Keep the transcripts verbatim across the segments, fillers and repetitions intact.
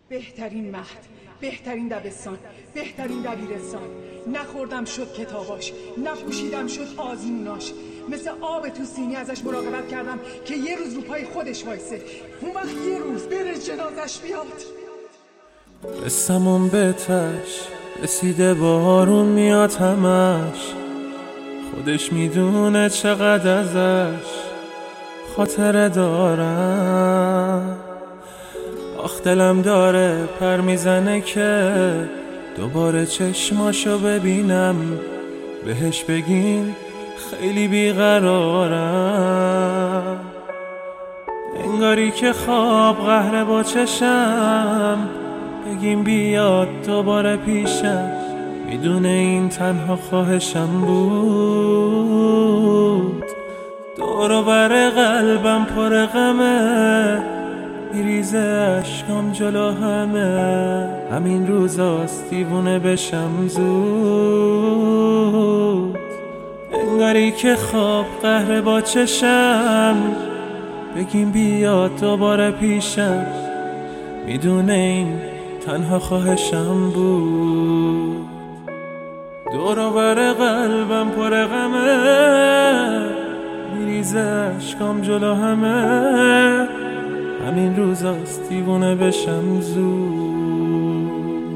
بهترین مهد، بهترین دبستان، بهترین دبیرستان. نخوردم شد کتاباش، نپوشیدم شد آزموناش. مثل آب تو سینی ازش مراقبت کردم که یه روز رو پای خودش وایسه، اون وقت یه روز بره جنازش بیاد. قصمون بهتش رسیده، بارون میاد همش، خودش میدونه چقدر ازش خاطره دارم. آخ دلم داره پر میزنه که دوباره چشماشو ببینم، بهش بگیم خیلی بیقرارم. انگاری که خواب قهره با چشم، بگیم بیاد دوباره پیشم، میدونه این تنها خواهشم بود. دور و بر قلبم پر غمه، میریزه اشکام جلو همه. همین روزاست دیوونه بشم زود. انگاری که خواب قهره با چشم، بگیم بیاد دوباره پیشم، میدونه این تنها خواهشم بود. دور و بر قلبم پر غمه، میریزه اشکام جلو همه. همین روزاست دیوونه بشم زود.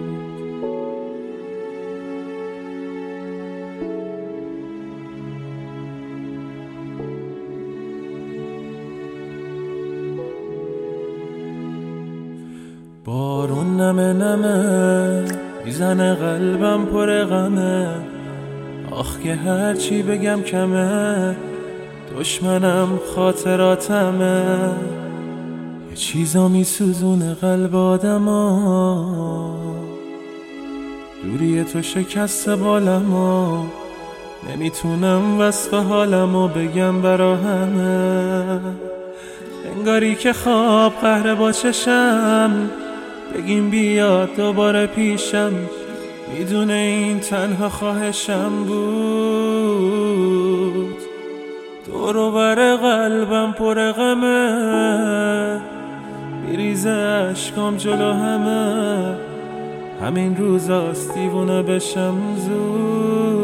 بارون نمه نمه میزنه قلبم پر غمه. آخ که هرچی بگم کمه، دشمنم خاطراتمه. یه چیزا میسوزونه قلب آدما، دوری تو شکسته بالمو. نمیتونم وصف حالمو بگم برا همه. انگاری که خواب قهره با چشم، بگیم بیاد دوباره پیشم، میدونه این تنها خواهشم بود. دور و بر قلبم پر غمه، میریزه اشکام جلو همه. همین روزاست دیوونه بشم زود.